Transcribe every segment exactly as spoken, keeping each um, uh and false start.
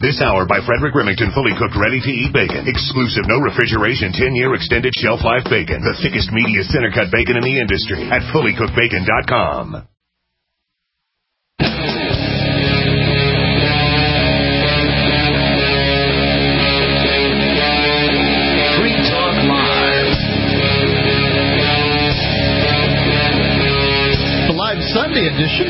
This hour by Frederick Remington, fully cooked, ready-to-eat bacon. Exclusive, no refrigeration, ten-year extended shelf life bacon. The thickest, meatiest center-cut bacon in the industry at fully cooked bacon dot com. Free Talk Live. The live Sunday edition.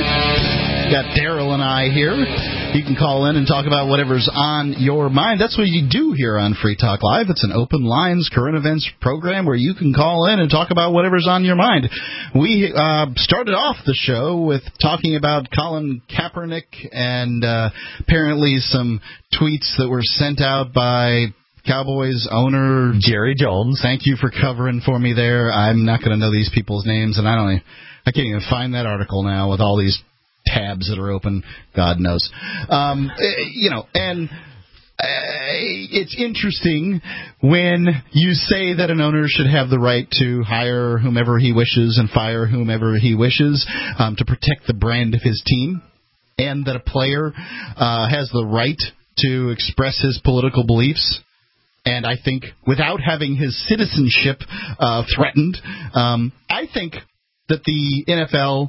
Got Daryl and I here. You can call in and talk about whatever's on your mind. That's what you do here on Free Talk Live. It's an open lines current events program where you can call in and talk about whatever's on your mind. We uh, started off the show with talking about Colin Kaepernick and uh, apparently some tweets that were sent out by Cowboys owner Jerry Jones. Thank you for covering for me there. I'm not going to know these people's names, and I don't. I can't even find that article now with all these tabs that are open, God knows. Um, you know, and uh, it's interesting when you say that an owner should have the right to hire whomever he wishes and fire whomever he wishes um, to protect the brand of his team, and that a player uh, has the right to express his political beliefs. And I think without having his citizenship uh, threatened, um, I think that the N F L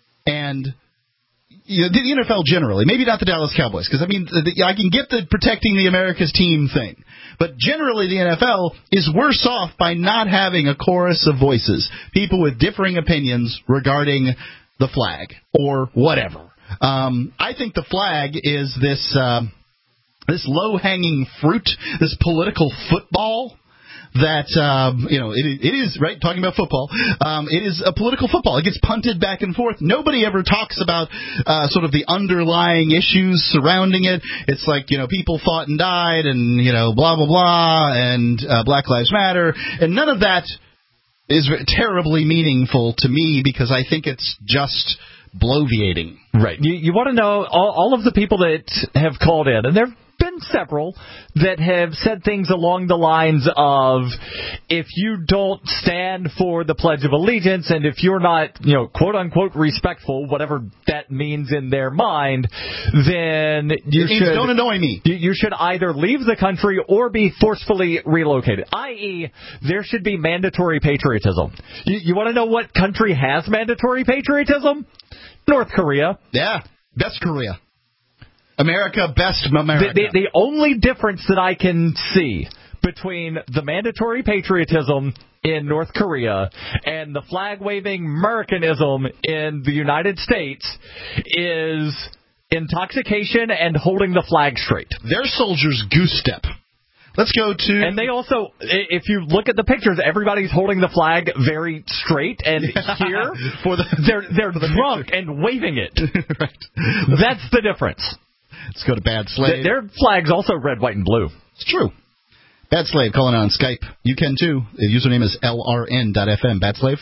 and You know, the N F L generally, maybe not the Dallas Cowboys, because, I mean, the, I can get the protecting the America's team thing. But generally the N F L is worse off by not having a chorus of voices, people with differing opinions regarding the flag or whatever. Um, I think the flag is this, uh, this low-hanging fruit, this political football that, um, you know, it, it is, right, talking about football, um, it is a political football. It gets punted back and forth. Nobody ever talks about uh, sort of the underlying issues surrounding it. It's like, you know, people fought and died and, you know, blah, blah, blah, and uh, Black Lives Matter. And none of that is terribly meaningful to me because I think it's just bloviating. Right. You, you want to know all, all of the people that have called in, and there have been several that have said things along the lines of, if you don't stand for the Pledge of Allegiance and if you're not, you know, quote unquote respectful, whatever that means in their mind, then you should don't annoy me. You, you should either leave the country or be forcefully relocated. that is, there should be mandatory patriotism. You, you want to know what country has mandatory patriotism? North Korea. Yeah, best Korea. America, best America. The, the, the only difference that I can see between the mandatory patriotism in North Korea and the flag-waving Americanism in the United States is intoxication and holding the flag straight. Their soldiers goose step. Let's go to... And they also, if you look at the pictures, everybody's holding the flag very straight, and here for the, they're they're for the drunk picture. and waving it. Right. That's the difference. Let's go to Bad Slave. Their flag's also red, white, and blue. It's true. Bad Slave calling on Skype. You can too. The username is L R N dot F M. Bad Slave?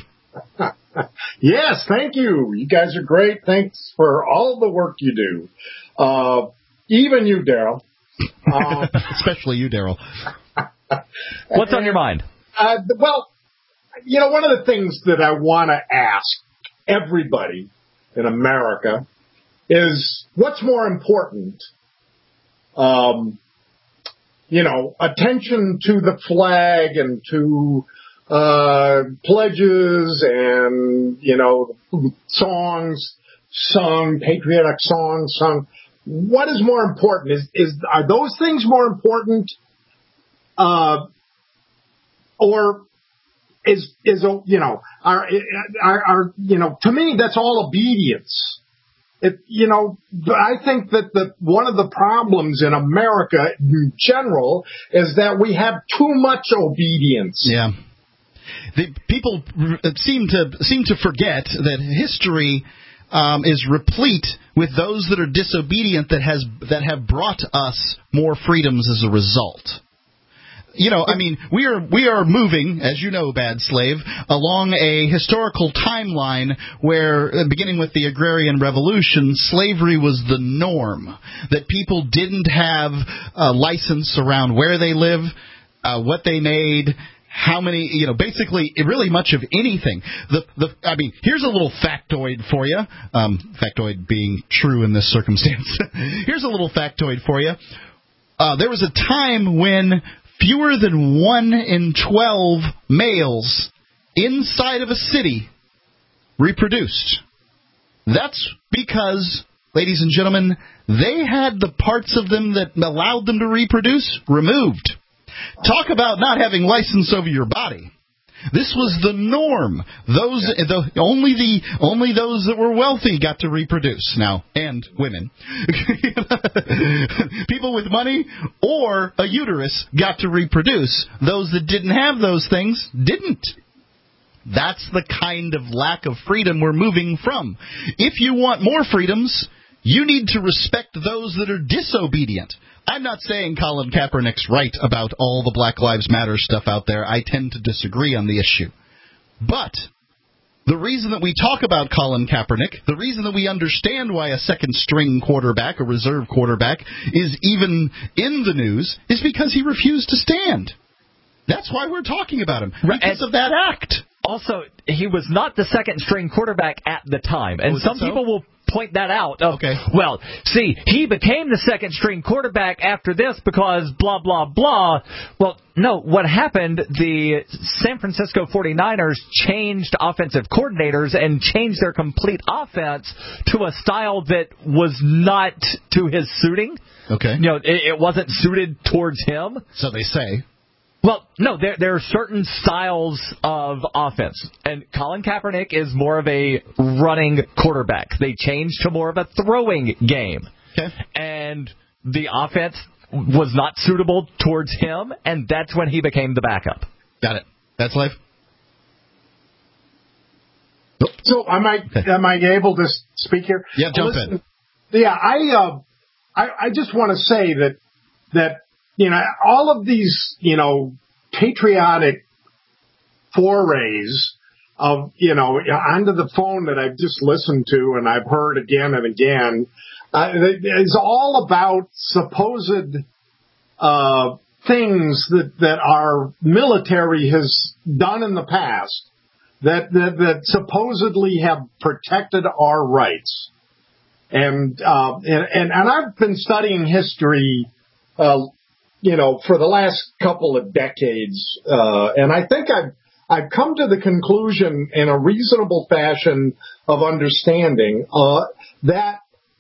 Yes, thank you. You guys are great. Thanks for all the work you do. Uh, even you, Daryl. Uh, Especially you, Daryl. What's on your mind? Uh, well, you know, one of the things that I want to ask everybody in America is what's more important, um, you know, attention to the flag and to uh, pledges and, you know, songs sung, patriotic songs sung. What is more important? Is is are those things more important, uh, or is is you know are are, are you know to me that's all obedience. It, you know, I think that the, one of the problems in America in general is that we have too much obedience. Yeah. The people seem to seem to forget that history um, is replete with those that are disobedient that has that have brought us more freedoms as a result. You know, I mean, we are we are moving, as you know, Bad Slave, along a historical timeline where, beginning with the Agrarian Revolution, slavery was the norm. That people didn't have a license around where they live, uh, what they made, how many, you know, basically, really much of anything. The the I mean, here's a little factoid for you. Um, factoid being true in this circumstance. Here's a little factoid for you. Uh, there was a time when fewer than one in twelve males inside of a city reproduced. That's because, ladies and gentlemen, they had the parts of them that allowed them to reproduce removed. Talk about not having license over your body. This was the norm. Those the, only the only those that were wealthy got to reproduce now, and women. People with money or a uterus got to reproduce. Those that didn't have those things didn't. That's the kind of lack of freedom we're moving from. If you want more freedoms, you need to respect those that are disobedient. I'm not saying Colin Kaepernick's right about all the Black Lives Matter stuff out there. I tend to disagree on the issue. But the reason that we talk about Colin Kaepernick, the reason that we understand why a second-string quarterback, a reserve quarterback, is even in the news, is because he refused to stand. That's why we're talking about him, because of that act. Also, he was not the second-string quarterback at the time, and oh, some so? people will point that out. Of, okay. Well, see, he became the second-string quarterback after this because blah, blah, blah. Well, no, what happened, the San Francisco forty-niners changed offensive coordinators and changed their complete offense to a style that was not to his suiting. Okay. You know, it, it wasn't suited towards him. So they say. Well, no, there there are certain styles of offense, and Colin Kaepernick is more of a running quarterback. They changed to more of a throwing game, okay. And the offense was not suitable towards him, and that's when he became the backup. Got it. That's life. So am I okay. am I able to speak here? Yeah, jump Listen, in. Yeah, I uh, I, I just want to say that that. You know, all of these, you know, patriotic forays of, you know, onto the phone that I've just listened to and I've heard again and again, uh, is all about supposed uh, things that, that our military has done in the past that, that, that supposedly have protected our rights. And, uh, and, and, and I've been studying history, uh, you know, for the last couple of decades, uh, and I think I've, I've come to the conclusion in a reasonable fashion of understanding, uh, that,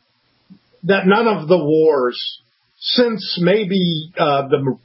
that none of the wars since maybe, uh, the,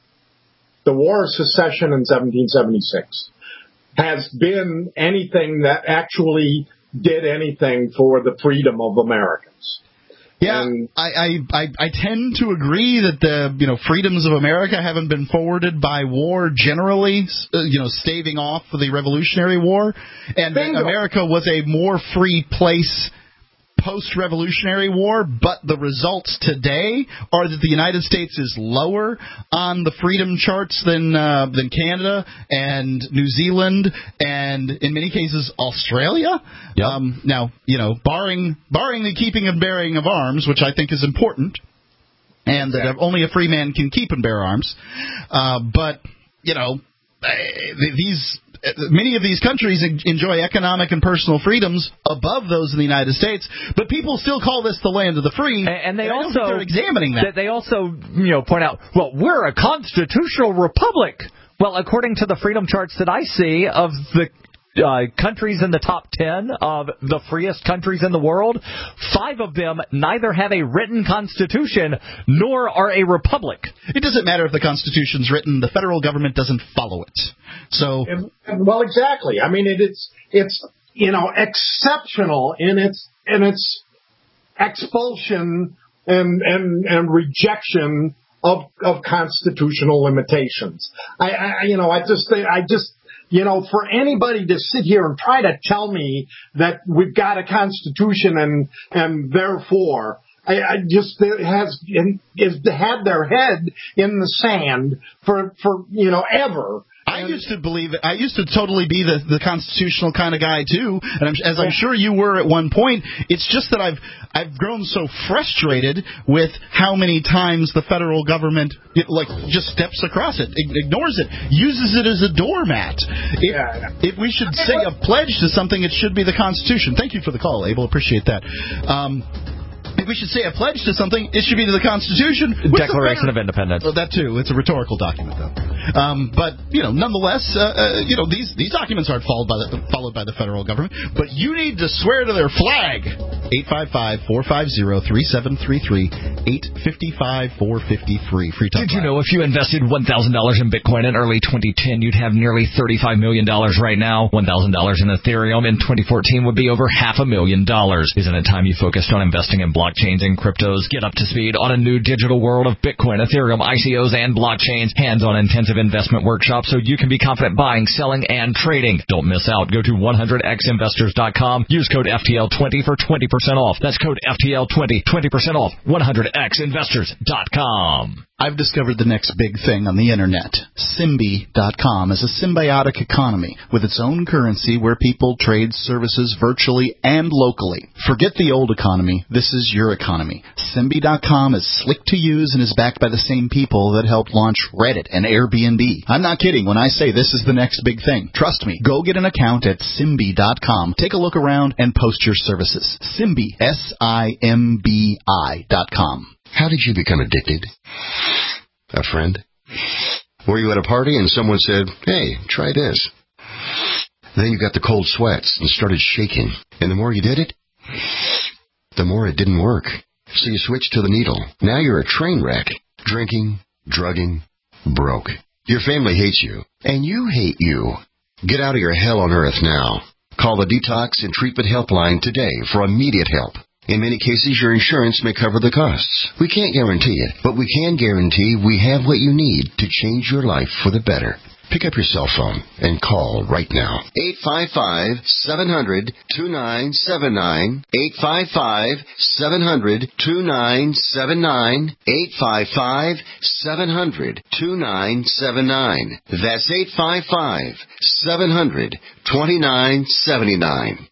the War of Secession in seventeen seventy-six has been anything that actually did anything for the freedom of Americans. Yeah, and, I, I, I tend to agree that the you know freedoms of America haven't been forwarded by war generally, uh, you know, staving off the Revolutionary War, and bingo. America was a more free place post-Revolutionary War, but the results today are that the United States is lower on the freedom charts than uh, than Canada and New Zealand and, in many cases, Australia. Yep. Um, now, you know, barring barring the keeping and bearing of arms, which I think is important, and that exactly. only a free man can keep and bear arms, uh, but, you know, these... Many of these countries enjoy economic and personal freedoms above those in the United States, but people still call this the land of the free. And, and they and also they're examining that. They also, you know, point out, well, we're a constitutional republic. Well, according to the freedom charts that I see of the uh, countries in the top ten of the freest countries in the world, five of them neither have a written constitution nor are a republic. It doesn't matter if the Constitution's written; the federal government doesn't follow it. So, and, and, well, exactly. I mean, it, it's it's you know exceptional in its in its expulsion and and and rejection of of constitutional limitations. I, I you know I just I just. You know, for anybody to sit here and try to tell me that we've got a constitution and and therefore I, I just has has had their head in the sand for for you know ever. I used to believe it. I used to totally be the, the constitutional kind of guy too, and I'm, as I'm sure you were at one point. It's just that I've I've grown so frustrated with how many times the federal government it, like just steps across it, ignores it, uses it as a doormat. If, yeah. if we should say a pledge to something, it should be the Constitution. Thank you for the call, Abel. Appreciate that. Um, if we should say a pledge to something, it should be to the Constitution. Declaration of Independence. Well, that too. It's a rhetorical document, though. Um, but you know, nonetheless, uh, uh, you know, these these documents aren't followed by the followed by the federal government. But you need to swear to their flag. eight five five, four five zero, three seven three three. eight five five, four five zero, free. Free talk. Did you know if you invested one thousand dollars in Bitcoin in early twenty ten, you'd have nearly thirty-five million dollars right now? one thousand dollars in Ethereum in twenty fourteen would be over half a million dollars. Isn't it time you focused on investing in blockchains and cryptos? Get up to speed on a new digital world of Bitcoin, Ethereum, I C Os, and blockchains. Hands-on intensive investment workshops so you can be confident buying, selling, and trading. Don't miss out. Go to one hundred x investors dot com. Use code F T L twenty for twenty percent off. That's code F T L twenty, twenty percent off. one hundred x investors dot com. I've discovered the next big thing on the internet. Symbi dot com is a symbiotic economy with its own currency where people trade services virtually and locally. Forget the old economy. This is your economy. Symbi dot com is slick to use and is backed by the same people that helped launch Reddit and Airbnb. I'm not kidding when I say this is the next big thing. Trust me. Go get an account at Symbi dot com. Take a look around and post your services. Symbi, S I M B I dot com. How did you become addicted? A friend? Were you at a party and someone said, hey, try this? Then you got the cold sweats and started shaking. And the more you did it, the more it didn't work. So you switched to the needle. Now you're a train wreck. Drinking, drugging, broke. Your family hates you. And you hate you. Get out of your hell on earth now. Call the Detox and Treatment Helpline today for immediate help. In many cases, your insurance may cover the costs. We can't guarantee it, but we can guarantee we have what you need to change your life for the better. Pick up your cell phone and call right now. eight five five, seven hundred, two nine seven nine. eight five five, seven hundred, two nine seven nine. eight five five, seven hundred, two nine seven nine. That's eight five five, seven hundred, two nine seven nine.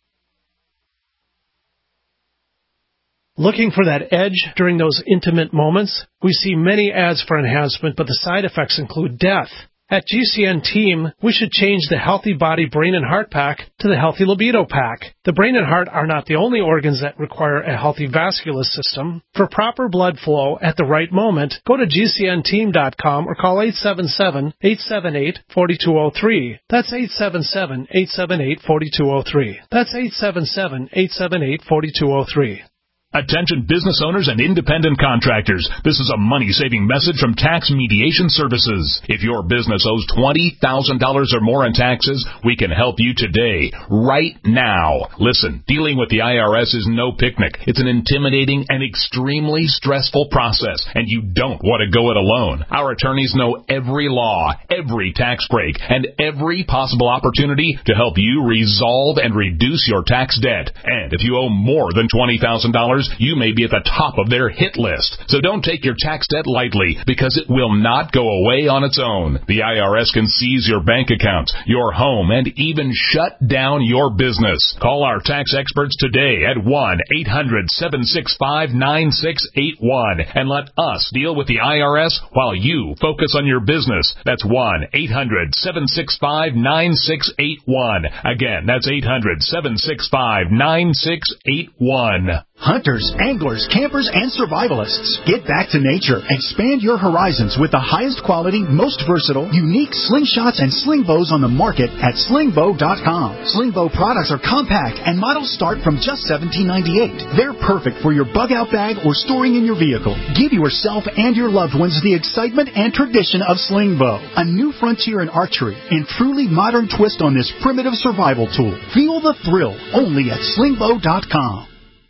Looking for that edge during those intimate moments? We see many ads for enhancement, but the side effects include death. At G C N Team, we should change the Healthy Body, Brain, and Heart Pack to the Healthy Libido Pack. The brain and heart are not the only organs that require a healthy vascular system. For proper blood flow at the right moment, go to G C N team dot com or call eight seven seven, eight seven eight, four two zero three. That's eight seven seven, eight seven eight, four two zero three. That's eight seven seven, eight seven eight, four two zero three. Attention business owners and independent contractors. This is a money-saving message from Tax Mediation Services. If your business owes twenty thousand dollars or more in taxes, we can help you today, right now. Listen, dealing with the I R S is no picnic. It's an intimidating and extremely stressful process, and you don't want to go it alone. Our attorneys know every law, every tax break, and every possible opportunity to help you resolve and reduce your tax debt. And if you owe more than twenty thousand dollars, you may be at the top of their hit list. So don't take your tax debt lightly, because it will not go away on its own. The I R S can seize your bank accounts, your home, and even shut down your business. Call our tax experts today at one eight hundred, seven six five, nine six eight one and let us deal with the I R S while you focus on your business. That's one eight hundred, seven six five, nine six eight one. Again, that's eight hundred, seven six five, nine six eight one. Hunters, anglers, campers, and survivalists, get back to nature. Expand your horizons with the highest quality, most versatile, unique slingshots and sling bows on the market at sling bow dot com. Sling bow products are compact and models start from just seventeen ninety-eight. They're perfect for your bug-out bag or storing in your vehicle. Give yourself and your loved ones the excitement and tradition of sling bow, a new frontier in archery and truly modern twist on this primitive survival tool. Feel the thrill only at sling bow dot com.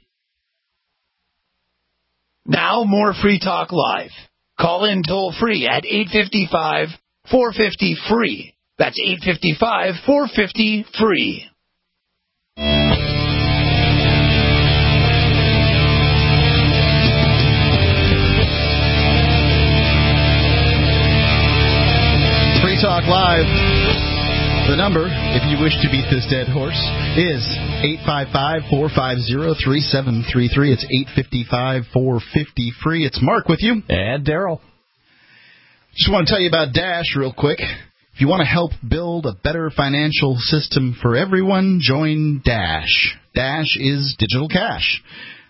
Now more Free Talk Live. Call in toll free at eight five five, four five zero, free. That's eight five five, four five zero, free. Free Talk Live. The number, if you wish to beat this dead horse, is eight five five, four five zero, three seven three three. It's eight five five, four five zero, free. It's Mark with you. And Daryl. Just want to tell you about Dash real quick. If you want to help build a better financial system for everyone, join Dash. Dash is digital cash.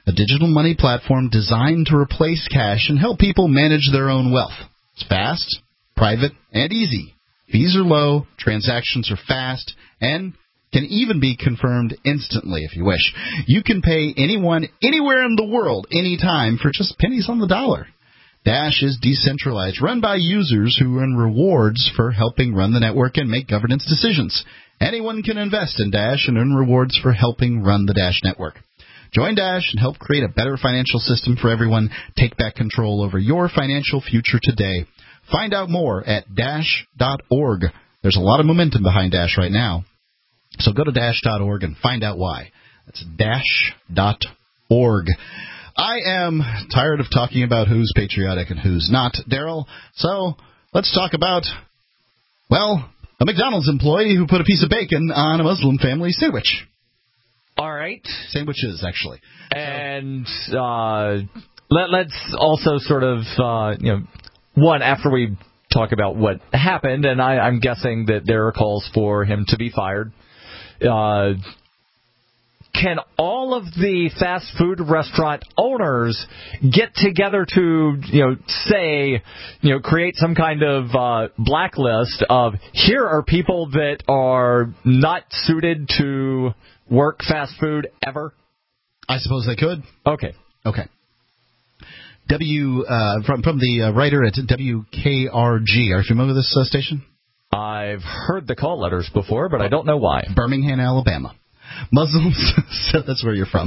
a digital money platform designed to replace cash and help people manage their own wealth. It's fast, private, and easy. Fees are low, transactions are fast, and can even be confirmed instantly if you wish. You can pay anyone, anywhere in the world, anytime for just pennies on the dollar. Dash is decentralized, run by users who earn rewards for helping run the network and make governance decisions. Anyone can invest in Dash and earn rewards for helping run the Dash network. Join Dash and help create a better financial system for everyone. Take back control over your financial future today. Find out more at dash dot org. There's a lot of momentum behind Dash right now. So go to dash dot org and find out why. That's dash dot org. I am tired of talking about who's patriotic and who's not, Daryl. So let's talk about, well, a McDonald's employee who put a piece of bacon on a Muslim family sandwich. All right. Sandwiches, actually. And uh, let, let's also sort of, uh, you know, one, after we talk about what happened, and I, I'm guessing that there are calls for him to be fired. Uh, can all of the fast food restaurant owners get together to, you know, say, you know, create some kind of uh, blacklist of here are people that are not suited to work fast food ever? I suppose they could. Okay. Okay. W uh, from from the uh, writer at W K R G. Are you familiar with this uh, station? I've heard the call letters before, but I don't know why. Birmingham, Alabama. Muslims, so that's where you're from.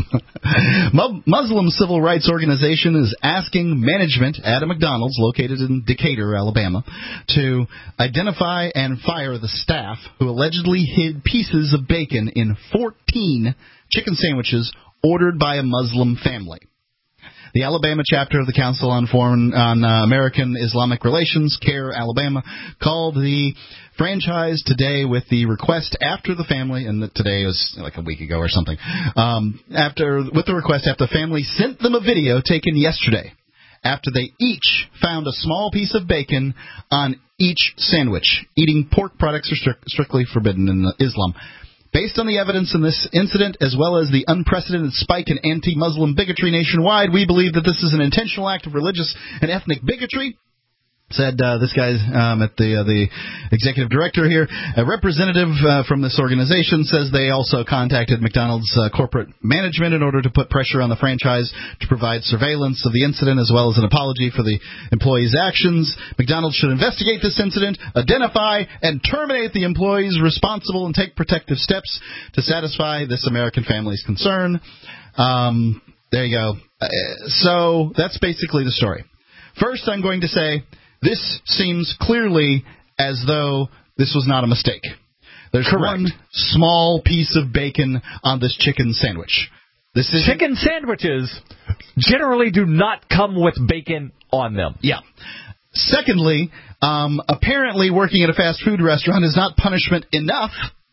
Muslim Civil Rights Organization is asking management at a McDonald's located in Decatur, Alabama, to identify and fire the staff who allegedly hid pieces of bacon in fourteen chicken sandwiches ordered by a Muslim family. The Alabama chapter of the Council on Foreign on uh, American Islamic Relations, CARE Alabama, called the franchise today with the request after the family, and today was like a week ago or something, um, after with the request after the family sent them a video taken yesterday after they each found a small piece of bacon on each sandwich. Eating pork products are strict, strictly forbidden in Islam. Based on the evidence in this incident, as well as the unprecedented spike in anti-Muslim bigotry nationwide, we believe that this is an intentional act of religious and ethnic bigotry, said uh, this guy um, at the uh, the executive director here. A representative uh, from this organization says they also contacted McDonald's uh, corporate management in order to put pressure on the franchise to provide surveillance of the incident as well as an apology for the employees' actions. McDonald's should investigate this incident, identify and terminate the employees responsible, and take protective steps to satisfy this American family's concern. Um, there you go. Uh, so that's basically the story. First, I'm going to say, this seems clearly as though this was not a mistake. There's Correct. one small piece of bacon on this chicken sandwich. This is Chicken sandwiches generally do not come with bacon on them. Yeah. Secondly, um, apparently working at a fast food restaurant is not punishment enough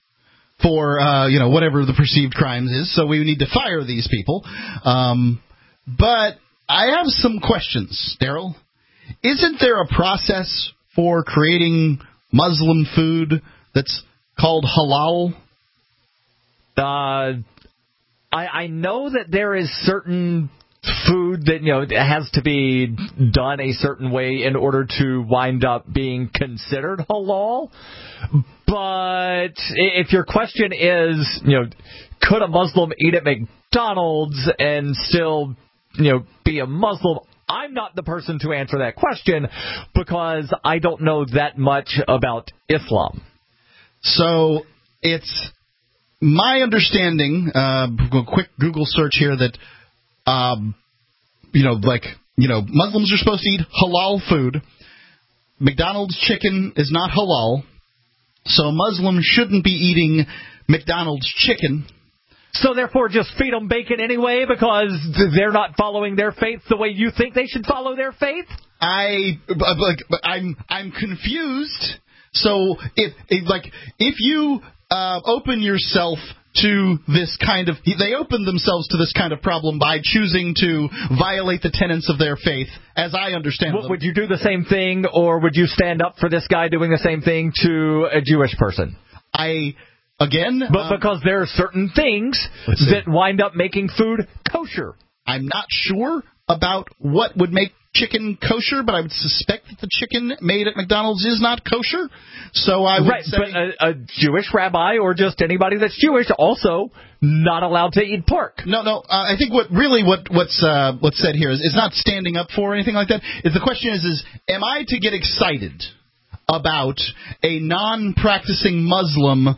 for uh, you know whatever the perceived crimes is. So we need to fire these people. Um, but I have some questions, Daryl. Isn't there a process for creating Muslim food that's called halal? Uh, I, I know that there is certain food that, you know, has to be done a certain way in order to wind up being considered halal. But if your question is, you know, could a Muslim eat at McDonald's and still, you know, be a Muslim? I'm not the person to answer that question because I don't know that much about Islam. So it's my understanding, uh, quick Google search here, that, um, you know, like, you know, Muslims are supposed to eat halal food. McDonald's chicken is not halal, so Muslims shouldn't be eating McDonald's chicken. So therefore, just feed them bacon anyway because they're not following their faith the way you think they should follow their faith? I like I'm I'm confused. So if, if like if you uh, open yourself to this kind of, they open themselves to this kind of problem by choosing to violate the tenets of their faith, as I understand Well, them. would you do the same thing, or would you stand up for this guy doing the same thing to a Jewish person? I. Again? But um, because there are certain things that wind up making food kosher. I'm not sure about what would make chicken kosher, but I would suspect that the chicken made at McDonald's is not kosher. So I would right, say... but a, a Jewish rabbi or just anybody that's Jewish also not allowed to eat pork. No, no. Uh, I think what really what what's uh, what's said here is, is not standing up for or anything like that. Is the question is is am I to get excited about a non-practicing Muslim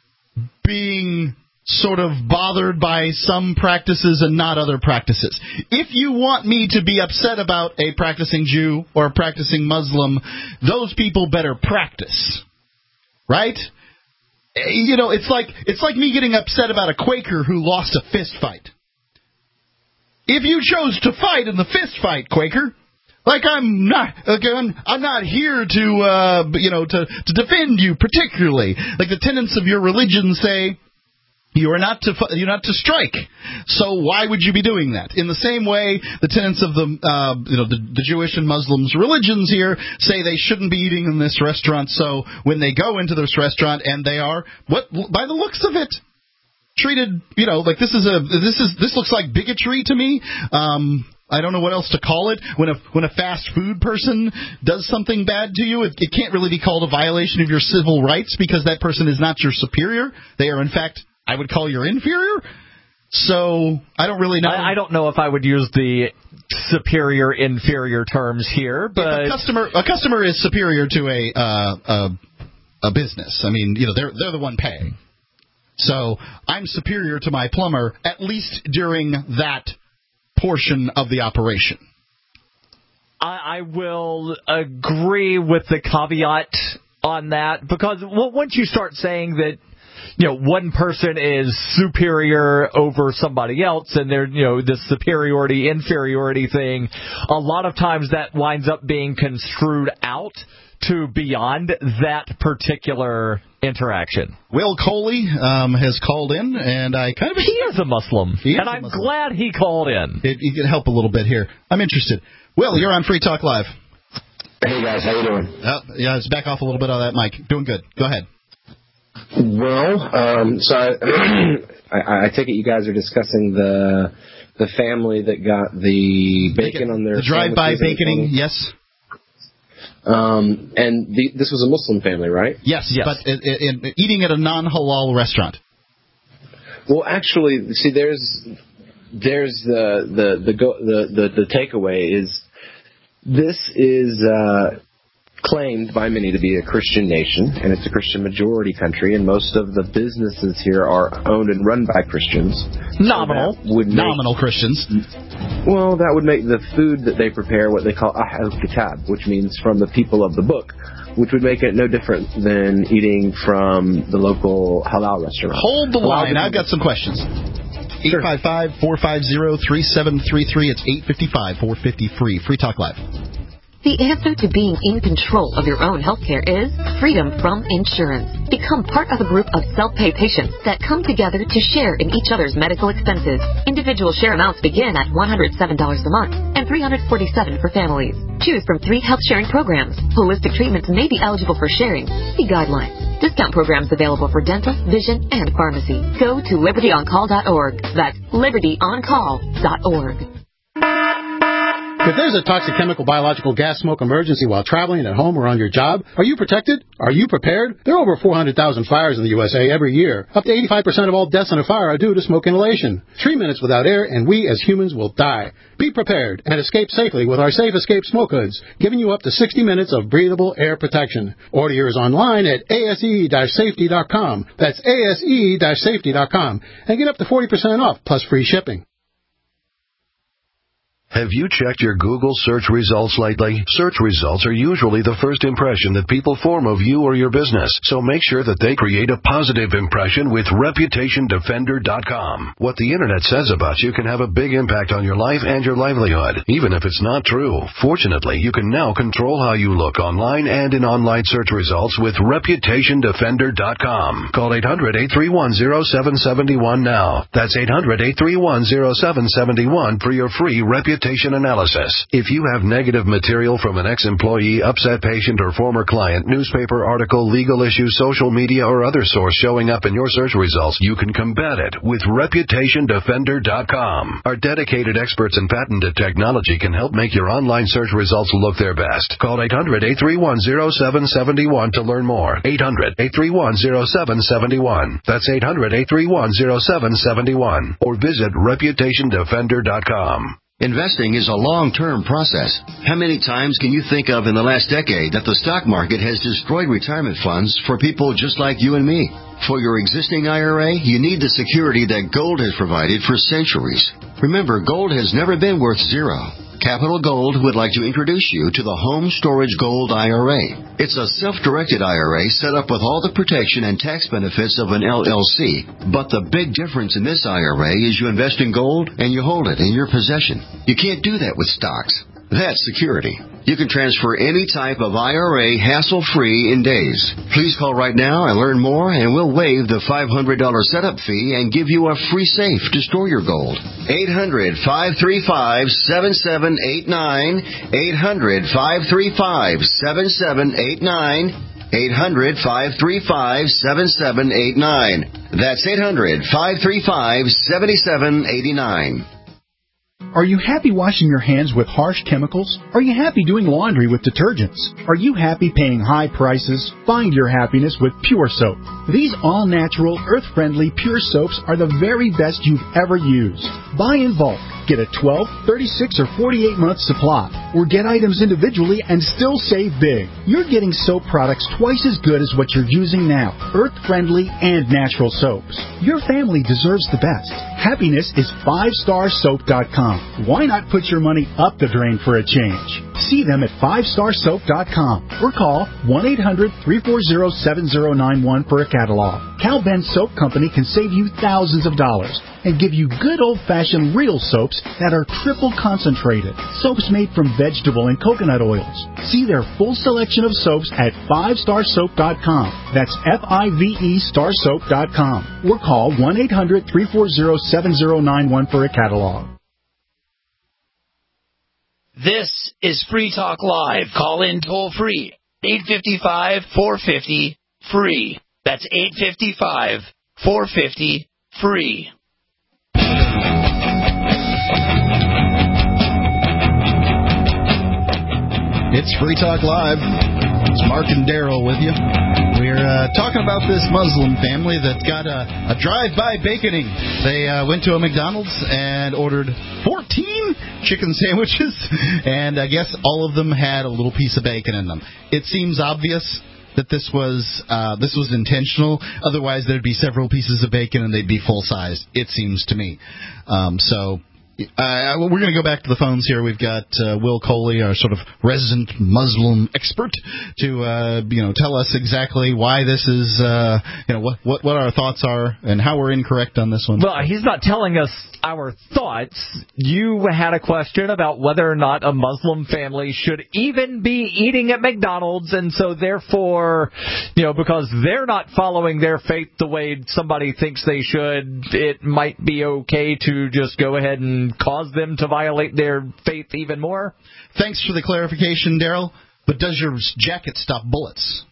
being sort of bothered by some practices and not other practices? If you want me to be upset about a practicing Jew or a practicing Muslim, those people better practice, right? You know, it's like it's like me getting upset about a Quaker who lost a fist fight. If you chose to fight in the fist fight, Quaker, like I'm not, again, I'm not here to, uh, you know, to to defend you particularly. Like the tenets of your religion say, you are not to you're not to strike. So why would you be doing that? In the same way, the tenets of the uh, you know the, the Jewish and Muslims religions here say they shouldn't be eating in this restaurant. So when they go into this restaurant and they are, what by the looks of it, treated, you know, like this is a this is this looks like bigotry to me. Um, I don't know what else to call it. When a when a fast food person does something bad to you, it, it can't really be called a violation of your civil rights because that person is not your superior. They are in fact, I would call your inferior. So I don't really know. I, I don't know if I would use the superior inferior terms here, but if a customer a customer is superior to a uh, a a business. I mean, you know, they're they're the one paying. So I'm superior to my plumber at least during that portion of the operation. I, I will agree with the caveat on that because well, once you start saying that, you know, one person is superior over somebody else and they're, you know, this superiority, inferiority thing, a lot of times that winds up being construed out to beyond that particular interaction. Will Coley um, has called in, and I kind of... He is a Muslim, he is and a I'm Muslim. glad he called in. It, you can help a little bit here. I'm interested. Will, you're on Free Talk Live. Hey, guys. How you doing? Uh, yeah, let's back off a little bit on that mic. Doing good. Go ahead. Well, um, so I, I, I take it you guys are discussing the the family that got the bacon, bacon on their... The drive-by baconing, yes. Um, and the, this was a Muslim family, right? Yes, yes. But it, it, it, eating at a non-halal restaurant. Well, actually, see, there's there's the the the go, the, the, the takeaway is this is uh, claimed by many to be a Christian nation, and it's a Christian majority country, and most of the businesses here are owned and run by Christians. Nominal, so would make, nominal Christians. Well, that would make the food that they prepare what they call Ahl Kitab, which means from the people of the book, which would make it no different than eating from the local halal restaurant. Hold the line. I've got some questions. eight five five, four five zero, three seven three three. It's eight five five, four five zero, free. Free Talk Live. The answer to being in control of your own healthcare is freedom from insurance. Become part of a group of self-pay patients that come together to share in each other's medical expenses. Individual share amounts begin at one hundred seven dollars a month and three hundred forty-seven dollars for families. Choose from three health sharing programs. Holistic treatments may be eligible for sharing. See guidelines. Discount programs available for dental, vision, and pharmacy. Go to liberty on call dot org. That's liberty on call dot org. If there's a toxic chemical, biological, gas, smoke emergency while traveling at home or on your job, are you protected? Are you prepared? There are over four hundred thousand fires in the U S A every year. Up to eighty-five percent of all deaths in a fire are due to smoke inhalation. Three minutes without air and we as humans will die. Be prepared and escape safely with our Safe Escape Smoke Hoods, giving you up to sixty minutes of breathable air protection. Order yours online at A S E safety dot com. That's A S E safety dot com. And get up to forty percent off plus free shipping. Have you checked your Google search results lately? Search results are usually the first impression that people form of you or your business, so make sure that they create a positive impression with reputation defender dot com. What the Internet says about you can have a big impact on your life and your livelihood, even if it's not true. Fortunately, you can now control how you look online and in online search results with reputation defender dot com. Call eight hundred, eight three one, zero seven seven one now. That's eight hundred, eight three one, zero seven seven one for your free Reputation reputation analysis. If you have negative material from an ex-employee, upset patient, or former client, newspaper article, legal issue, social media, or other source showing up in your search results, you can combat it with Reputation Defender dot com. Our dedicated experts in patented technology can help make your online search results look their best. Call eight hundred, eight three one, zero seven seven one to learn more. eight hundred, eight three one, zero seven seven one. That's eight hundred, eight three one, zero seven seven one. Or visit Reputation Defender dot com. Investing is a long-term process. How many times can you think of in the last decade that the stock market has destroyed retirement funds for people just like you and me? For your existing I R A, you need the security that gold has provided for centuries. Remember, gold has never been worth zero. Capital Gold would like to introduce you to the Home Storage Gold I R A. It's a self-directed I R A set up with all the protection and tax benefits of an L L C. But the big difference in this I R A is you invest in gold and you hold it in your possession. You can't do that with stocks. That's security. You can transfer any type of I R A hassle-free in days. Please call right now and learn more, and we'll waive the five hundred dollars setup fee and give you a free safe to store your gold. eight hundred, five three five, seven seven eight nine. eight hundred, five three five, seven seven eight nine. eight hundred, five three five, seven seven eight nine. That's eight hundred, five three five, seven seven eight nine. Are you happy washing your hands with harsh chemicals? Are you happy doing laundry with detergents? Are you happy paying high prices? Find your happiness with Pure Soap. These all-natural, earth-friendly Pure Soaps are the very best you've ever used. Buy in bulk. Get a twelve, thirty-six, or forty-eight month supply, or get items individually and still save big. You're getting soap products twice as good as what you're using now, earth-friendly and natural soaps. Your family deserves the best. Happiness is five star soap dot com. Why not put your money up the drain for a change? See them at five star soap dot com or call one eight hundred, three four zero, seven zero nine one for a catalog. Cal Ben Soap Company can save you thousands of dollars and give you good old-fashioned real soaps that are triple concentrated. Soaps made from vegetable and coconut oils. See their full selection of soaps at five star soap dot com. That's F I V E star soap dot com. Or call one eight hundred, three four zero, seven zero nine one for a catalog. This is Free Talk Live. Call in toll free. eight five five, four five zero, free. That's eight five five, four five zero, free. It's Free Talk Live. It's Mark and Daryl with you. We're uh, talking about this Muslim family that got a, a drive-by baconing. They uh, went to a McDonald's and ordered fourteen chicken sandwiches, and I guess all of them had a little piece of bacon in them. It seems obvious that this was uh, this was intentional. Otherwise, there'd be several pieces of bacon and they'd be full-sized, it seems to me. Um, so... Uh, we're going to go back to the phones here. We've got uh, Will Coley, our sort of resident Muslim expert, to uh, you know tell us exactly why this is, uh, you know, what, what what our thoughts are and how we're incorrect on this one. Well, he's not telling us our thoughts. You had a question about whether or not a Muslim family should even be eating at McDonald's, and so therefore, you know, because they're not following their faith the way somebody thinks they should, it might be okay to just go ahead and cause them to violate their faith even more? Thanks for the clarification, Daryl. But does your jacket stop bullets?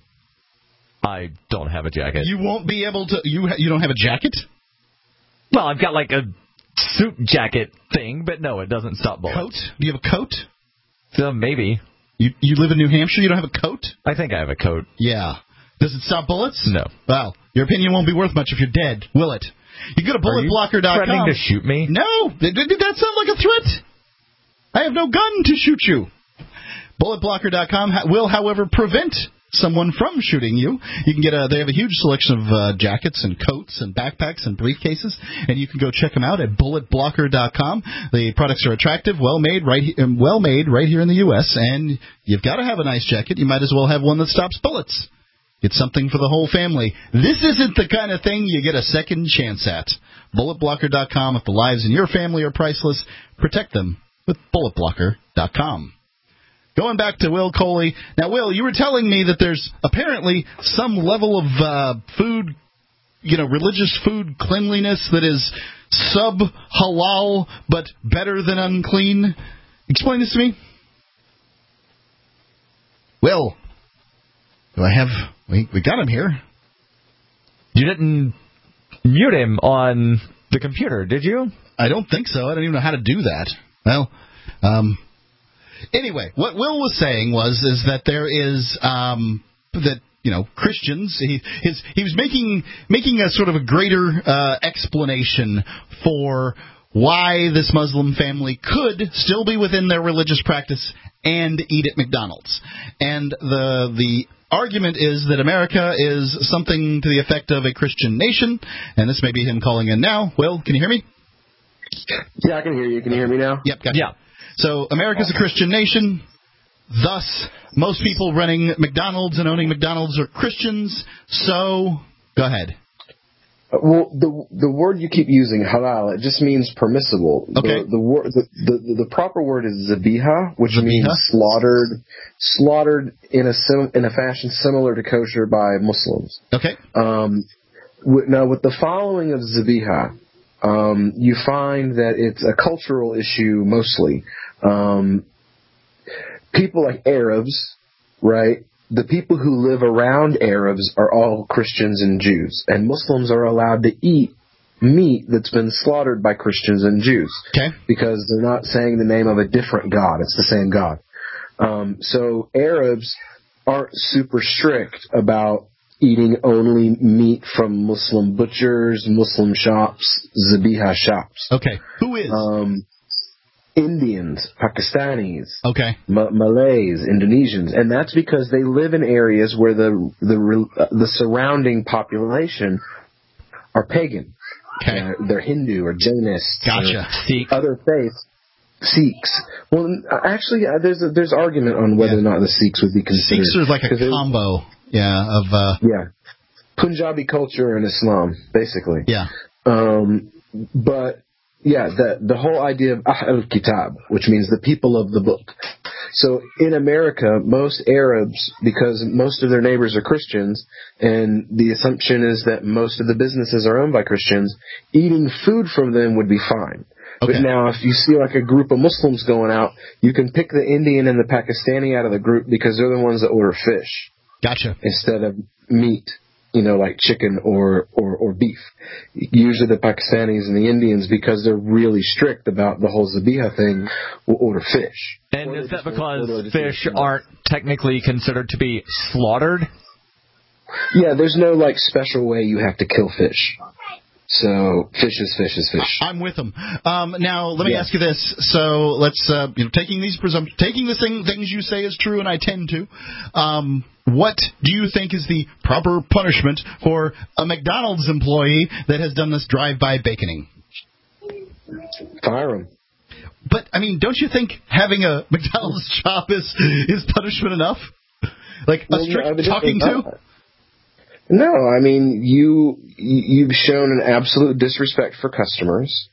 I don't have a jacket. You won't be able to... You you don't have a jacket? Well, I've got like a suit jacket thing, but no, it doesn't stop bullets. Coat? Do you have a coat? Uh, maybe. You you live in New Hampshire? You don't have a coat? I think I have a coat. Yeah. Does it stop bullets? No. Well, your opinion won't be worth much if you're dead, will it? You go to bullet blocker dot com. Are you threatening to shoot me? No. Did, did that sound like a threat? I have no gun to shoot you. bullet blocker dot com will, however, prevent someone from shooting you. You can get a. They have a huge selection of uh, jackets and coats and backpacks and briefcases, and you can go check them out at bullet blocker dot com. The products are attractive, well made, right, well made, right here in the U S. And you've got to have a nice jacket. You might as well have one that stops bullets. It's something for the whole family. This isn't the kind of thing you get a second chance at. bullet blocker dot com. If the lives in your family are priceless, protect them with bullet blocker dot com. Going back to Will Coley. Now, Will, you were telling me that there's apparently some level of uh, food, you know, religious food cleanliness that is sub-halal but better than unclean. explain this to me? Will, do I have... We, we got him here. You didn't mute him on the computer, did you? I don't think so. I don't even know how to do that. Well, um... Anyway, what Will was saying was is that there is... Um, that... You know, Christians. He his he was making making a sort of a greater uh, explanation for why this Muslim family could still be within their religious practice and eat at McDonald's. And the the argument is that America is something to the effect of a Christian nation. And this may be him calling in now. Will, can you hear me? Yeah, I can hear you. Can you hear me now? Yep, gotcha. Yeah. So America's a Christian nation. Thus, most people running McDonald's and owning McDonald's are Christians. So, go ahead. Uh, well, the the word you keep using, halal, it just means permissible. Okay. The the, wor- the, the, the proper word is zabiha, which Zabiha? means slaughtered, slaughtered in a sim- in a fashion similar to kosher by Muslims. Okay. Um, w- now, with the following of zabiha, um, you find that it's a cultural issue mostly. Um, people like Arabs, right? The people who live around Arabs are all Christians and Jews, and Muslims are allowed to eat meat that's been slaughtered by Christians and Jews. Okay. Because they're not saying the name of a different God. It's the same God. Um, so Arabs aren't super strict about eating only meat from Muslim butchers, Muslim shops, zabiha shops. Okay. Who is? Um, Indians, Pakistanis, okay, Ma- Malays, Indonesians, and that's because they live in areas where the the uh, the surrounding population are pagan. Okay, uh, they're Hindu or Jainists. Gotcha. Sikh. Other faiths. Sikhs. Well, actually, uh, there's a, there's argument on whether yeah. or not the Sikhs would be considered. Sikhs are like a combo, yeah, of uh... yeah, Punjabi culture and Islam, basically. Yeah. Um, but. Yeah, the the whole idea of Ahl Kitab, which means the people of the book. So in America, most Arabs, because most of their neighbors are Christians, and the assumption is that most of the businesses are owned by Christians, eating food from them would be fine. Okay. But now if you see like a group of Muslims going out, you can pick the Indian and the Pakistani out of the group because they're the ones that order fish. Gotcha. Instead of meat. You know, like chicken or, or, or beef. Usually the Pakistanis and the Indians, because they're really strict about the whole zabiha thing, will order fish. And is that because fish aren't technically considered to be slaughtered? Yeah, there's no, like, special way you have to kill fish. So, fish is fish is fish. I'm with them. Um, now, let me yeah. ask you this. So, let's, uh, you know, taking these presump- taking the thing, things you say is true, and I tend to, um, what do you think is the proper punishment for a McDonald's employee that has done this drive-by baconing? Fire him. But, I mean, don't you think having a McDonald's job is, is punishment enough? Like, a strict well, talking to? No, I mean, you, you've shown an absolute disrespect for customers.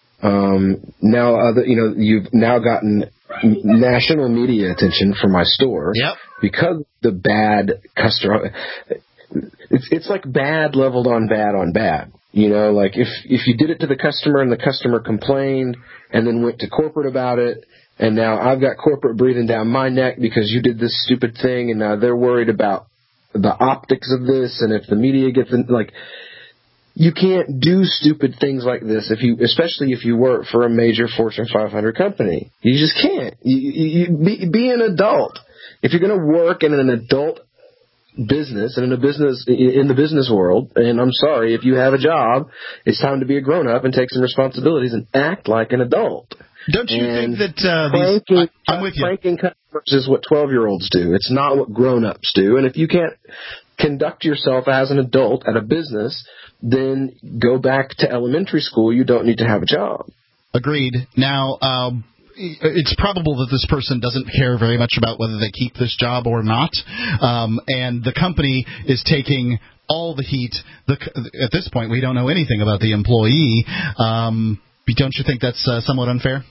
Um, now, other, you know, you've now gotten national media attention for my store. Yep. Because the bad customer, it's, it's like bad leveled on bad on bad. You know, like if, if you did it to the customer and the customer complained and then went to corporate about it, and now I've got corporate breathing down my neck because you did this stupid thing, and now they're worried about the optics of this, and if the media gets in, like, you can't do stupid things like this if you, especially if you work for a major Fortune five hundred company. You just can't. You, you, you be, be an adult. If you're going to work in an adult business and in a business in the business world, and I'm sorry, if you have a job, it's time to be a grown up and take some responsibilities and act like an adult. Don't you and think that uh, these? Pranking, I, I'm with you. Pranking customers is what twelve-year-olds do. It's not what grown-ups do. And if you can't conduct yourself as an adult at a business, then go back to elementary school. You don't need to have a job. Agreed. Now, um, it's probable that this person doesn't care very much about whether they keep this job or not, um, and the company is taking all the heat. The, at this point, we don't know anything about the employee. Um, don't you think that's uh, somewhat unfair?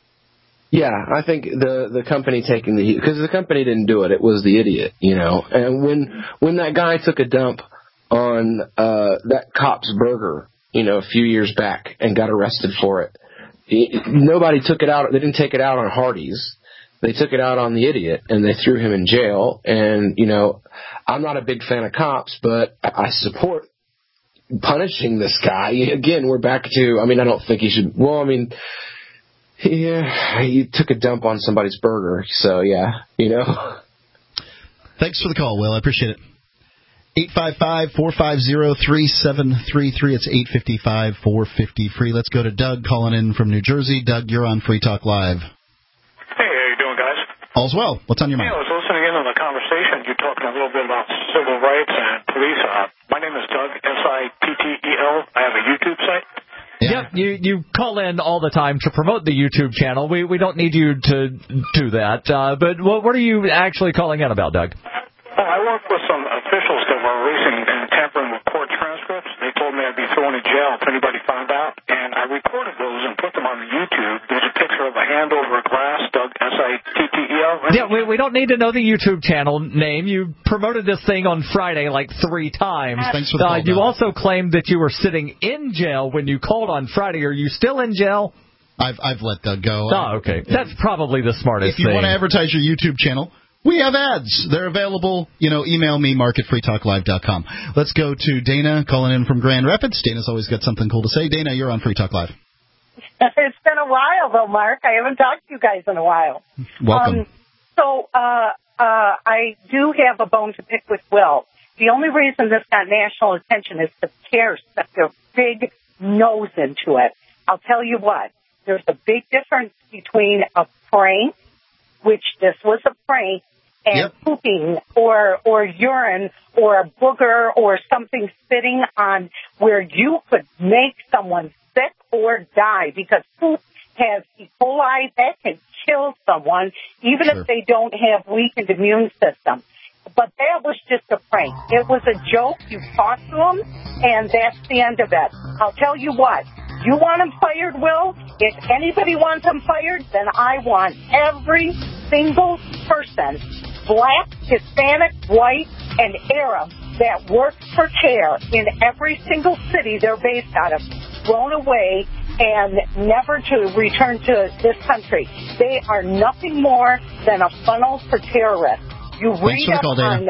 Yeah, I think the the company taking the heat, because the company didn't do it. It was the idiot, you know. And when when that guy took a dump on uh, that cop's burger, you know, a few years back and got arrested for it, nobody took it out. They didn't take it out on Hardee's. They took it out on the idiot, and they threw him in jail. And, you know, I'm not a big fan of cops, but I support punishing this guy. Again, we're back to, I mean, I don't think he should, well, I mean, yeah, he took a dump on somebody's burger. So, yeah, you know. Thanks for the call, Will. I appreciate it. eight five five, four five zero, three seven three three. It's eight five five, four five zero, free. Let's go to Doug calling in from New Jersey. Doug, you're on Free Talk Live. Hey, how you doing, guys? All's well. What's on your mind? Yeah, I was listening in on the conversation. You're talking a little bit about civil rights and police. Uh, my name is Doug, S I T T E L. I have a YouTube site. Yeah. Yep, you you call in all the time to promote the YouTube channel. We we don't need you to do that. Uh, but what, what are you actually calling in about, Doug? Oh, I work with some officials that were erasing and tampering with court transcripts. They told me I'd be thrown in jail if anybody found out, and I recorded those and put them on the YouTube. There's a picture of a hand over a glass, Doug, S I T T E L. Yeah, we, we don't need to know the YouTube channel name. You promoted this thing on Friday like three times. Thanks for the call, uh, You Doug. also claimed that you were sitting in jail when you called on Friday. Are you still in jail? I've I've let Doug go. Oh, okay. That's probably the smartest thing. If you thing. want to advertise your YouTube channel, we have ads. They're available. You know, email me, mark at free talk live dot com. Let's go to Dana calling in from Grand Rapids. Dana's always got something cool to say. Dana, you're on Free Talk Live. It's been a while, though, Mark. I haven't talked to you guys in a while. Welcome. Um, so uh, uh, I do have a bone to pick with Will. The only reason this got national attention is the CARE stuck their big nose into it. I'll tell you what. There's a big difference between a prank, which this was a prank, and yep. pooping or or urine or a booger or something spitting on where you could make someone sick or die, because poop has E. coli that can kill someone even sure. if they don't have weakened immune system. But that was just a prank. It was a joke. You talked to them, and that's the end of it. I'll tell you what. You want him fired, Will? If anybody wants him fired, then I want every single person, black, Hispanic, white, and Arab, that works for CARE in every single city they're based out of, thrown away and never to return to this country. They are nothing more than a funnel for terrorists. You read up on...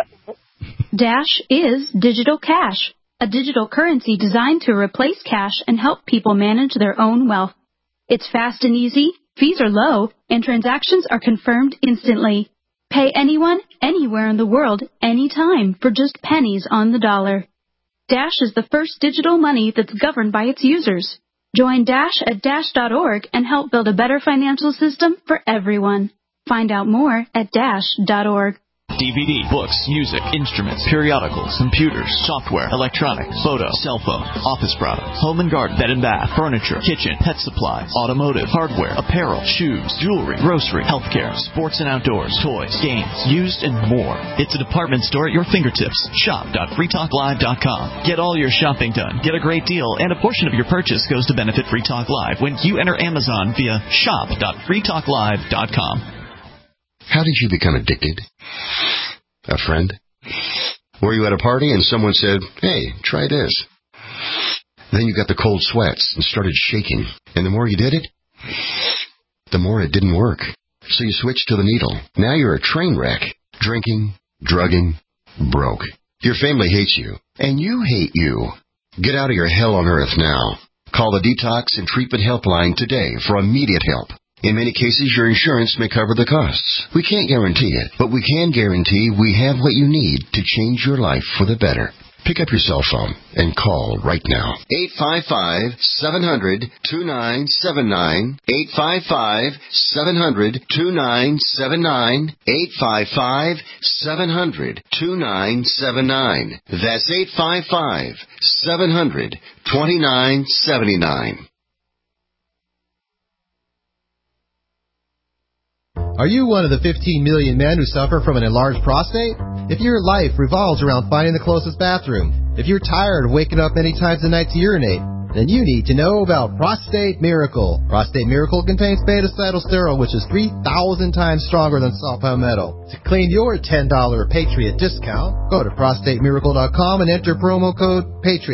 Dash is digital cash, a digital currency designed to replace cash and help people manage their own wealth. It's fast and easy, fees are low, and transactions are confirmed instantly. Pay anyone, anywhere in the world, anytime, for just pennies on the dollar. Dash is the first digital money that's governed by its users. Join Dash at dash dot org and help build a better financial system for everyone. Find out more at dash dot org. D V D, books, music, instruments, periodicals, computers, software, electronics, photo, cell phone, office products, home and garden, bed and bath, furniture, kitchen, pet supplies, automotive, hardware, apparel, shoes, jewelry, grocery, healthcare, sports and outdoors, toys, games, used, and more. It's a department store at your fingertips. shop dot free talk live dot com. Get all your shopping done, get a great deal, and a portion of your purchase goes to benefit Free Talk Live when you enter Amazon via shop dot free talk live dot com. How did you become addicted? A friend? Were you at a party and someone said, hey, try this? Then you got the cold sweats and started shaking. And the more you did it, the more it didn't work. So you switched to the needle. Now you're a train wreck. Drinking, drugging, broke. Your family hates you. And you hate you. Get out of your hell on earth now. Call the Detox and Treatment Helpline today for immediate help. In many cases, your insurance may cover the costs. We can't guarantee it, but we can guarantee we have what you need to change your life for the better. Pick up your cell phone and call right now. eight five five, seven hundred, two nine seven nine. eight five five, seven hundred, two nine seven nine. eight five five, seven hundred, two nine seven nine. That's eight five five, seven hundred, two nine seven nine. Are you one of the fifteen million men who suffer from an enlarged prostate? If your life revolves around finding the closest bathroom, if you're tired of waking up many times a night to urinate, then you need to know about Prostate Miracle. Prostate Miracle contains beta-cytosterol, which is three thousand times stronger than saw palmetto. To claim your ten dollars Patriot discount, go to prostate miracle dot com and enter promo code PATRIOT.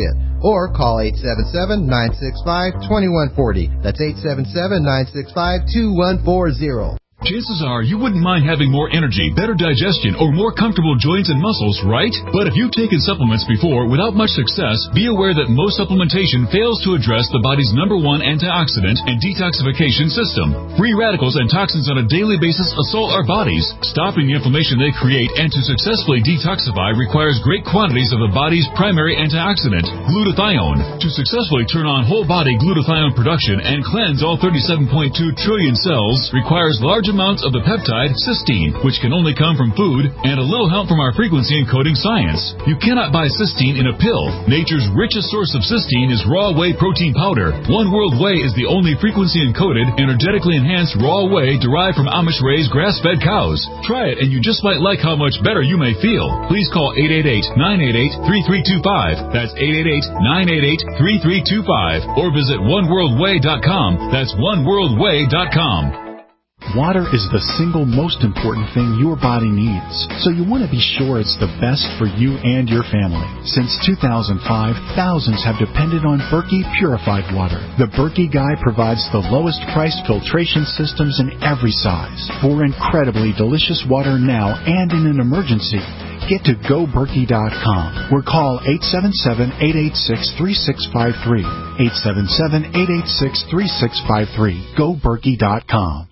or call eight seven seven, nine six five, two one four zero. That's eight seven seven, nine six five, two one four zero. Chances are you wouldn't mind having more energy, better digestion, or more comfortable joints and muscles, right? But if you've taken supplements before without much success, be aware that most supplementation fails to address the body's number one antioxidant and detoxification system. Free radicals and toxins on a daily basis assault our bodies. Stopping the inflammation they create and to successfully detoxify requires great quantities of the body's primary antioxidant, glutathione. To successfully turn on whole body glutathione production and cleanse all thirty-seven point two trillion cells requires large amounts of the peptide cysteine, which can only come from food, and a little help from our frequency encoding science. You cannot buy cysteine in a pill. Nature's richest source of cysteine is raw whey protein powder. One World Whey is the only frequency encoded, energetically enhanced raw whey derived from Amish raised grass-fed cows. Try it and you just might like how much better you may feel. Please call eight eight eight, nine eight eight, three three two five. That's eight eight eight, nine eight eight, three three two five. Or visit one world way dot com. That's one world way dot com. Water is the single most important thing your body needs, so you want to be sure it's the best for you and your family. Since two thousand five, thousands have depended on Berkey purified water. The Berkey Guy provides the lowest priced filtration systems in every size for incredibly delicious water now and in an emergency. Get to go berkey dot com or call eight seven seven, eight eight six, three six five three. eight seven seven, eight eight six, three six five three. go berkey dot com.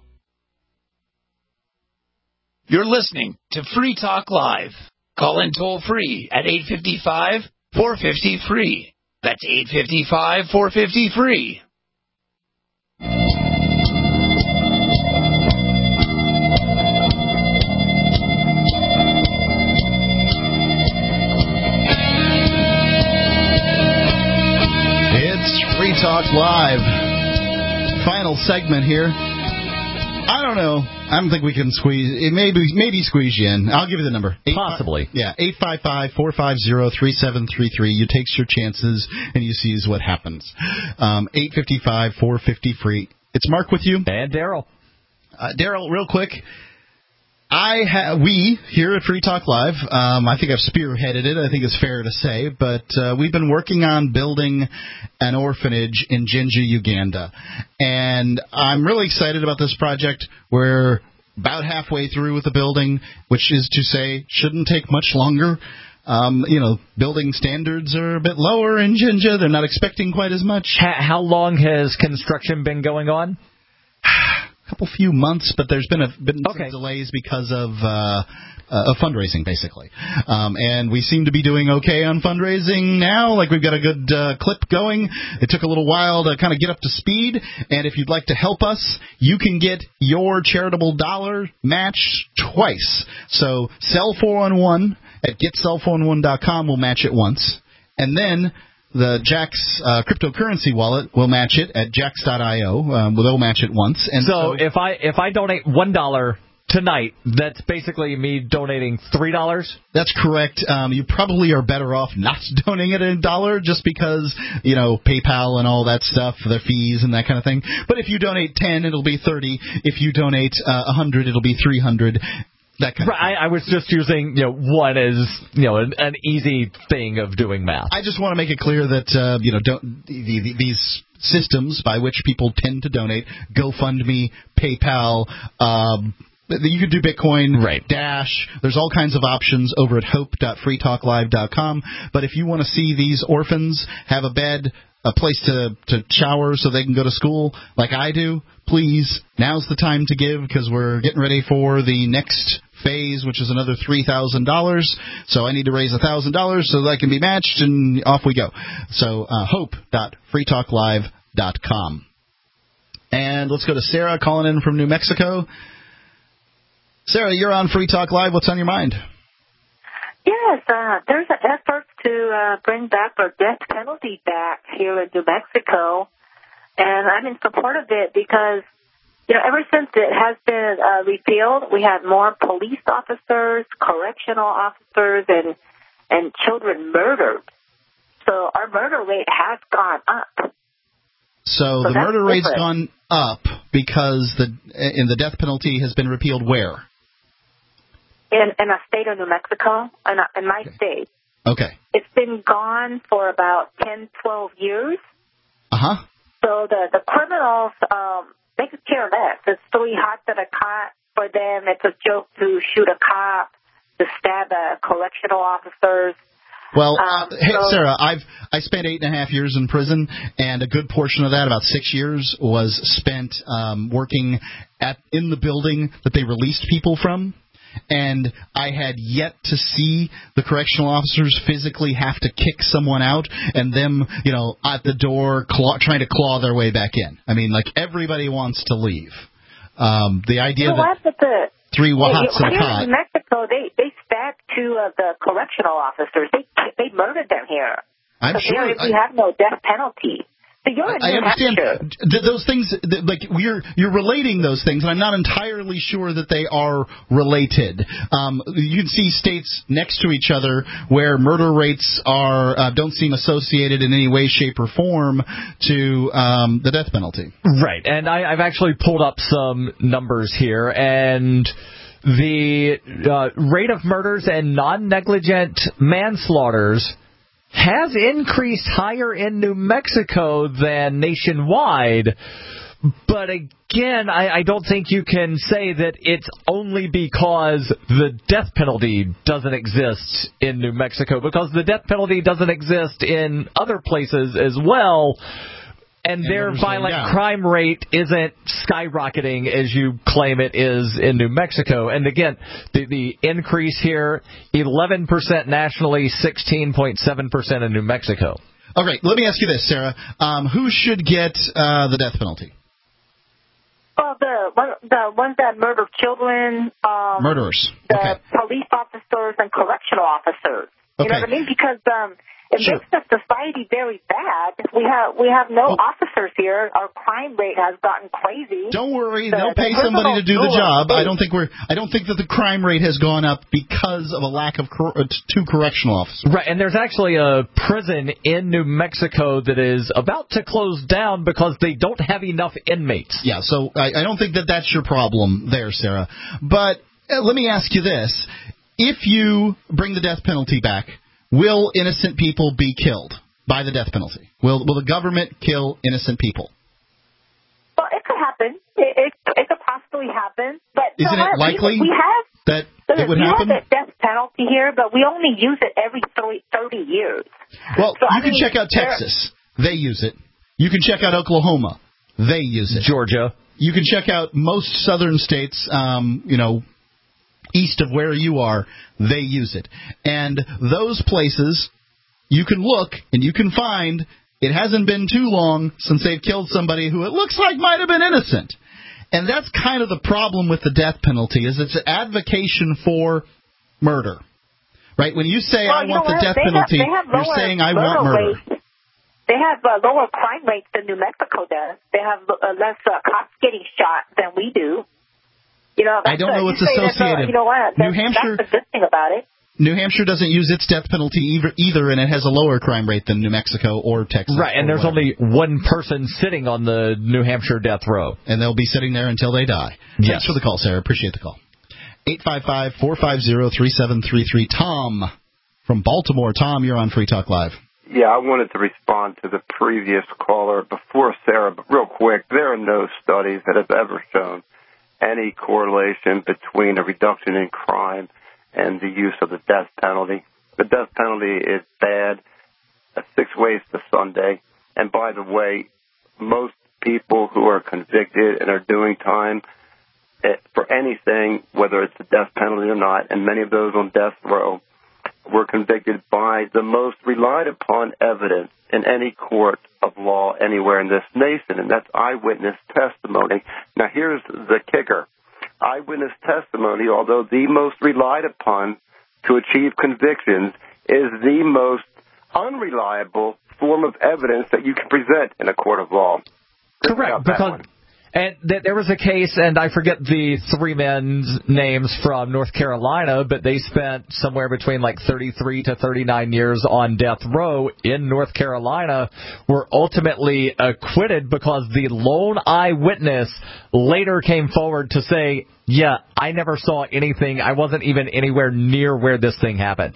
You're listening to Free Talk Live. Call in toll free at eight five five, four five zero, free. That's eight five five, four five zero, free. It's Free Talk Live. Final segment here. I don't know. I don't think we can squeeze. It maybe maybe squeeze you in. I'll give you the number. Eight, Possibly. Five, yeah, eight five five, four five zero, three seven three three. You takes your chances and you sees what happens. Um, eight five five, four five zero, free. It's Mark with you. And Daryl. Uh, Daryl, real quick. I ha- we here at Free Talk Live, um, I think I've spearheaded it. I think it's fair to say, but uh, we've been working on building an orphanage in Jinja, Uganda, and I'm really excited about this project. We're about halfway through with the building, which is to say, shouldn't take much longer. Um, you know, building standards are a bit lower in Jinja. They're not expecting quite as much. How long has construction been going on? Couple few months, but there's been a been okay. some delays because of uh, uh, of fundraising, basically. Um, and we seem to be doing okay on fundraising now. Like, we've got a good uh, clip going. It took a little while to kind of get up to speed. And if you'd like to help us, you can get your charitable dollar matched twice. So sell four one one at get sell four one one dot com will match it once, and then the Jax uh, cryptocurrency wallet will match it at jax dot io. Um, they'll match it once. And so, so if I if I donate one dollar tonight, that's basically me donating three dollars? That's correct. Um, you probably are better off not donating it a dollar, just because, you know, PayPal and all that stuff, their fees and that kind of thing. But if you donate ten, it'll be thirty. If you donate uh, one hundred, it'll be three hundred. That kind of right, I, I was just using, you know, one as, you know, an, an easy thing of doing math. I just want to make it clear that, uh, you know, don't, the, the, these systems by which people tend to donate, GoFundMe, PayPal, um, you can do Bitcoin, right. Dash. There's all kinds of options over at hope dot free talk live dot com. But if you want to see these orphans have a bed, a place to, to shower so they can go to school like I do, please, now's the time to give, because we're getting ready for the next phase, which is another three thousand dollars. So I need to raise one thousand dollars so that I can be matched, and off we go. So uh, hope dot free talk live dot com. And let's go to Sarah calling in from New Mexico. Sarah, you're on Free Talk Live. What's on your mind? Yes, uh, there's an effort to uh, bring back the death penalty back here in New Mexico, and I'm in support of it because, you know, ever since it has been uh, repealed, we have more police officers, correctional officers, and and children murdered. So our murder rate has gone up. So, so the murder rate's different. gone up because the in the death penalty has been repealed where? In, in a state of New Mexico, in, a, in my okay. state. Okay. It's been gone for about ten, twelve years. Uh-huh. So the, the criminals, um, they could care less. It's three hots at a cot. For them, it's a joke to shoot a cop, to stab a correctional officers. Well, um, uh, hey, so, Sarah, I've I spent eight and a half years in prison, and a good portion of that, about six years, was spent um, working at in the building that they released people from. And I had yet to see the correctional officers physically have to kick someone out and them, you know, at the door claw, trying to claw their way back in. I mean, like, everybody wants to leave. Um, the idea you know that what, the, three hots in a here cot. in Mexico, they they stabbed two of the correctional officers. They they murdered them here. I'm so sure. Here, I, we have no death penalty. So you're in I New understand Hampshire. Th- those things. Th- like you're you're relating those things, and I'm not entirely sure that they are related. Um, you can see states next to each other where murder rates are uh, don't seem associated in any way, shape, or form to um, the death penalty. Right, and I, I've actually pulled up some numbers here, and the uh, rate of murders and non-negligent manslaughters has increased higher in New Mexico than nationwide. But again, I, I don't think you can say that it's only because the death penalty doesn't exist in New Mexico, because the death penalty doesn't exist in other places as well. And their violent crime rate isn't skyrocketing as you claim it is in New Mexico. And again, the, the increase here, eleven percent nationally, sixteen point seven percent in New Mexico. All right, let me ask you this, Sarah. Um, who should get uh, the death penalty? Well, the the ones that murder children, um, murderers, the okay. police officers and correctional officers. You okay. know what I mean? Because um, it sure. makes the society very bad. We have we have no well, officers here. Our crime rate has gotten crazy. Don't worry, the, they'll pay the somebody to do the job. State. I don't think we're. I don't think that the crime rate has gone up because of a lack of cor- two correctional officers. Right, and there's actually a prison in New Mexico that is about to close down because they don't have enough inmates. Yeah, so I, I don't think that that's your problem there, Sarah. But uh, let me ask you this: if you bring the death penalty back, will innocent people be killed by the death penalty? Will will the government kill innocent people? Well, it could happen. It, it, it could possibly happen. But isn't no, it likely we, we have, that it would we happen? We have the death penalty here, but we only use it every thirty years. Well, so, you I can mean, check out Texas. They use it. You can check out Oklahoma. They use it. Georgia. You can check out most southern states, um, you know, east of where you are, they use it. And those places, you can look and you can find it hasn't been too long since they've killed somebody who it looks like might have been innocent. And that's kind of the problem with the death penalty, is it's an advocation for murder. Right? When you say, well, I want the what? death they penalty, have, have you're lower, saying, I want murder. Rates. They have uh, lower crime rates than New Mexico does. They have uh, less uh, cops getting shot than we do. You know, I don't know what's associated. Uh, you know what? New Hampshire, that's the good thing about it. New Hampshire doesn't use its death penalty either, either, and it has a lower crime rate than New Mexico or Texas. Right, and there's whatever. only one person sitting on the New Hampshire death row. And they'll be sitting there until they die. Yes. Thanks for the call, Sarah. Appreciate the call. eight five five, four five zero, three seven three three. Tom from Baltimore. Tom, you're on Free Talk Live. Yeah, I wanted to respond to the previous caller before Sarah, but real quick, there are no studies that have ever shown any correlation between a reduction in crime and the use of the death penalty. The death penalty is bad, six ways to Sunday. And by the way, most people who are convicted and are doing time for anything, whether it's the death penalty or not, and many of those on death row, were convicted by the most relied upon evidence in any court of law anywhere in this nation, and that's eyewitness testimony. Now, here's the kicker. Eyewitness testimony, although the most relied upon to achieve convictions, is the most unreliable form of evidence that you can present in a court of law. Correct, because and th- there was a case, and I forget the three men's names from North Carolina, but they spent somewhere between like thirty-three to thirty-nine years on death row in North Carolina, were ultimately acquitted because the lone eyewitness later came forward to say, yeah, I never saw anything. I wasn't even anywhere near where this thing happened.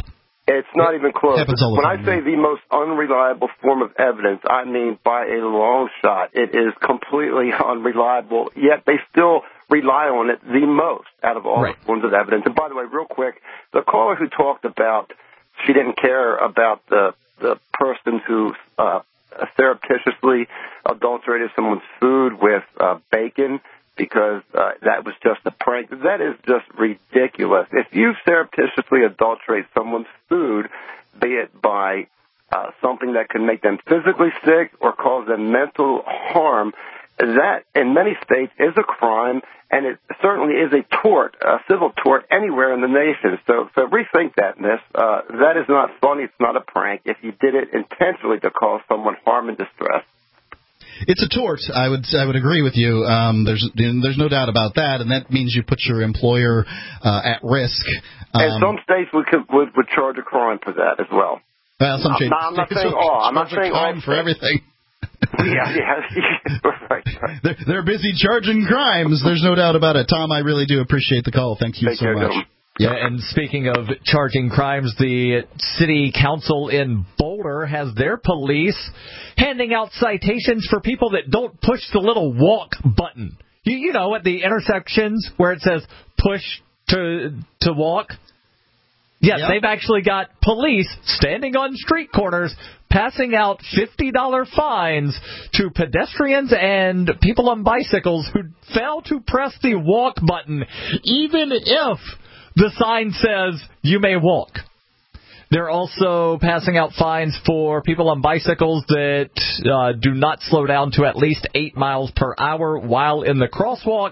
It's not even close. Happens all the When time, I say the most unreliable form of evidence, I mean by a long shot. It is completely unreliable, yet they still rely on it the most out of all right. forms of evidence. And by the way, real quick, the caller who talked about she didn't care about the the person who uh, surreptitiously adulterated someone's food with uh, bacon because uh, that was just a prank. That is just ridiculous. If you surreptitiously adulterate someone's food, be it by uh, something that can make them physically sick or cause them mental harm, that in many states is a crime, and it certainly is a tort, a civil tort anywhere in the nation. So, so rethink that, Miss. Uh, that is not funny. It's not a prank. If you did it intentionally to cause someone harm and distress. It's a tort. I would I would agree with you. Um, there's there's no doubt about that, and that means you put your employer uh, at risk. Um, and some states would, would would charge a crime for that as well. Well, some I'm, states, not, I'm not saying all. I'm not saying all for everything. yeah, yeah, right, right. They're, they're busy charging crimes. There's no doubt about it. Tom, I really do appreciate the call. Thank you Take so care, much. gentlemen. Yeah, and speaking of charging crimes, the city council in Boulder has their police handing out citations for people that don't push the little walk button. You, you know, at the intersections where it says push to to walk. Yes, yep. They've actually got police standing on street corners passing out fifty dollars fines to pedestrians and people on bicycles who fail to press the walk button, even if the sign says you may walk. They're also passing out fines for people on bicycles that uh, do not slow down to at least eight miles per hour while in the crosswalk.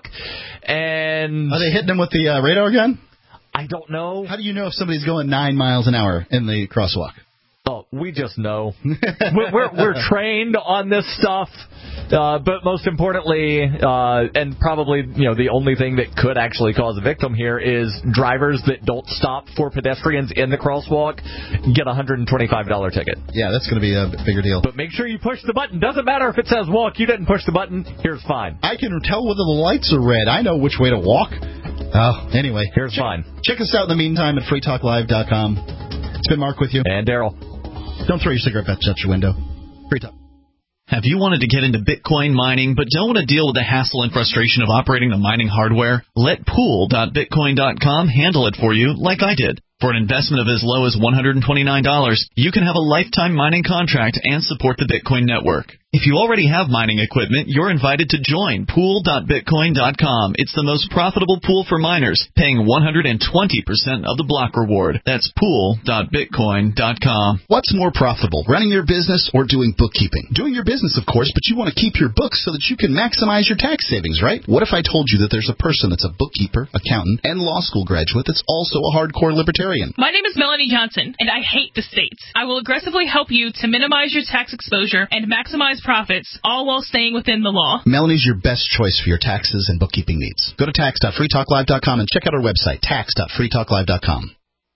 And are they hitting them with the uh, radar gun? I don't know. How do you know if somebody's going nine miles an hour in the crosswalk? Oh, we just know. we're, we're we're trained on this stuff, uh, but most importantly, uh, and probably you know the only thing that could actually cause a victim here is drivers that don't stop for pedestrians in the crosswalk get a one hundred twenty-five dollars ticket. Yeah, that's going to be a bigger deal. But make sure you push the button. Doesn't matter if it says walk. You didn't push the button. Here's fine. I can tell whether the lights are red. I know which way to walk. Oh, anyway, here's check, fine. Check us out in the meantime at free talk live dot com. It's been Mark with you. And Daryl. Don't throw your cigarette butts out your window. Free talk. Have you wanted to get into Bitcoin mining but don't want to deal with the hassle and frustration of operating the mining hardware? Let pool dot bitcoin dot com handle it for you like I did. For an investment of as low as one hundred twenty-nine dollars, you can have a lifetime mining contract and support the Bitcoin network. If you already have mining equipment, you're invited to join pool dot bitcoin dot com. It's the most profitable pool for miners, paying one hundred twenty percent of the block reward. That's pool dot bitcoin dot com. What's more profitable, running your business or doing bookkeeping? Doing your business, of course, but you want to keep your books so that you can maximize your tax savings, right? What if I told you that there's a person that's a bookkeeper, accountant, and law school graduate that's also a hardcore libertarian? My name is Melanie Johnson, and I hate the states. I will aggressively help you to minimize your tax exposure and maximize profits, all while staying within the law. Melanie's your best choice for your taxes and bookkeeping needs. Go to tax dot free talk live dot com and check out our website, tax dot free talk live dot com.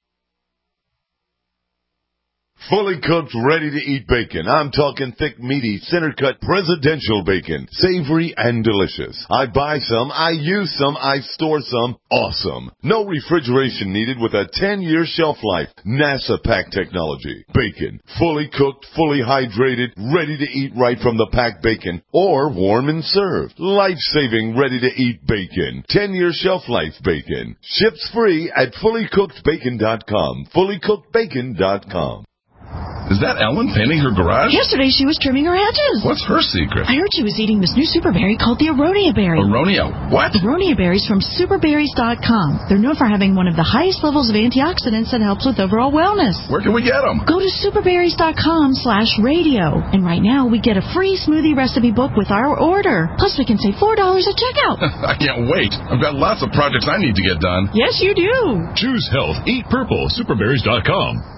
Fully cooked, ready-to-eat bacon. I'm talking thick, meaty, center-cut presidential bacon. Savory and delicious. I buy some, I use some, I store some. Awesome. No refrigeration needed with a ten-year shelf life. NASA pack technology. Bacon. Fully cooked, fully hydrated, ready to eat right from the packed bacon. Or warm and served. Life-saving, ready-to-eat bacon. ten-year shelf life bacon. Ships free at fully cooked bacon dot com. fully cooked bacon dot com. Is that Ellen painting her garage? Yesterday she was trimming her hedges. What's her secret? I heard she was eating this new super berry called the Aronia berry. Aronia what? Aronia berries from super berries dot com. They're known for having one of the highest levels of antioxidants that helps with overall wellness. Where can we get them? Go to super berries dot com slash radio. And right now we get a free smoothie recipe book with our order. Plus we can save four dollars at checkout. I can't wait. I've got lots of projects I need to get done. Yes, you do. Choose health. Eat purple. super berries dot com.